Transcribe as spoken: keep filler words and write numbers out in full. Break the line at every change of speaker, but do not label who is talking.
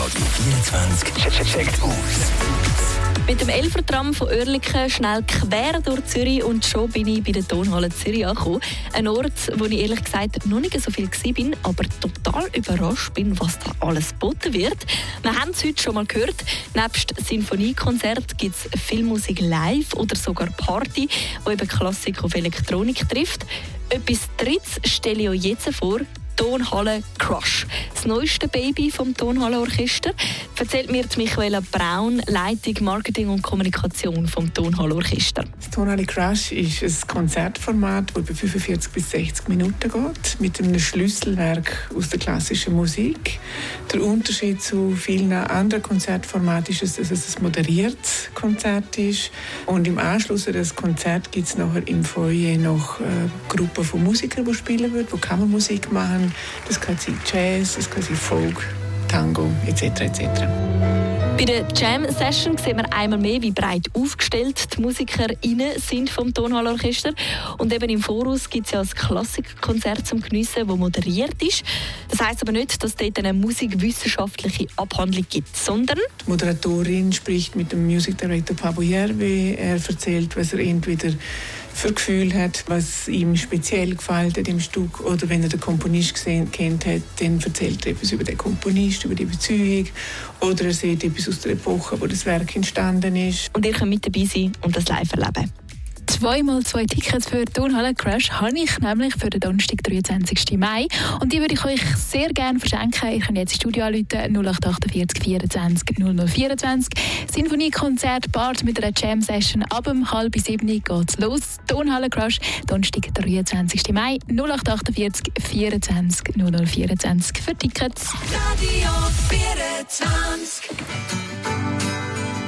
Radio vierundzwanzig checkt aus.
Mit dem Elfertram von Oerlikon schnell quer durch Zürich und schon bin ich bei der Tonhalle Zürich angekommen. Ein Ort, wo ich ehrlich gesagt noch nicht so viel war, aber total überrascht bin, was da alles geboten wird. Wir haben es heute schon mal gehört. Nebst Sinfoniekonzert gibt es Filmmusik live oder sogar Party, die eben Klassik auf Elektronik trifft. Etwas Drittes stelle ich euch jetzt vor. Tonhalle Crush, das neueste Baby vom Tonhallenorchester, erzählt mir Michaela Braun, Leitung Marketing und Kommunikation vom Tonhallenorchester.
Das Tonhalle Crush ist ein Konzertformat, das über fünfundvierzig bis sechzig Minuten geht, mit einem Schlüsselwerk aus der klassischen Musik. Der Unterschied zu vielen anderen Konzertformaten ist, dass es ein moderiertes Konzert ist. Und im Anschluss an das Konzert gibt es nachher im Foyer noch eine Gruppe von Musikern, die spielen wird, die Kammermusik machen. Das kann sein Jazz, das kann sein Folk, Tango et cetera et cetera.
Bei der Jam-Session sehen wir einmal mehr, wie breit aufgestellt die MusikerInnen sind vom Tonhallenorchester. Und eben im Voraus gibt es ja ein Klassikkonzert zum Geniessen, das moderiert ist. Das heisst aber nicht, dass es dort eine musikwissenschaftliche Abhandlung gibt, sondern...
Die Moderatorin spricht mit dem Music Director Pablo Järvi. Er erzählt, was er entweder für Gefühl hat, was ihm speziell gefällt hat im Stück, oder wenn er den Komponist gesehen, kennt hat, dann erzählt er etwas über den Komponist, über die Beziehung, oder er sieht etwas aus der Epoche, wo das Werk entstanden ist.
Und ihr könnt mit dabei sein und das live erleben.
Zweimal zwei Tickets für Tonhalle Crush habe ich nämlich für den Donnerstag, dreiundzwanzigsten Mai. Und die würde ich euch sehr gerne verschenken. Ihr könnt jetzt ins Studio anrufen, null acht achtundvierzig vierundzwanzig null null vierundzwanzig. Sinfoniekonzert, Bart mit einer Jam-Session. Ab um halb sieben geht's los. Tonhalle Crush, Donnerstag, dreiundzwanzigsten Mai, null acht achtundvierzig vierundzwanzig null null vierundzwanzig für Tickets.
Radio vierundzwanzig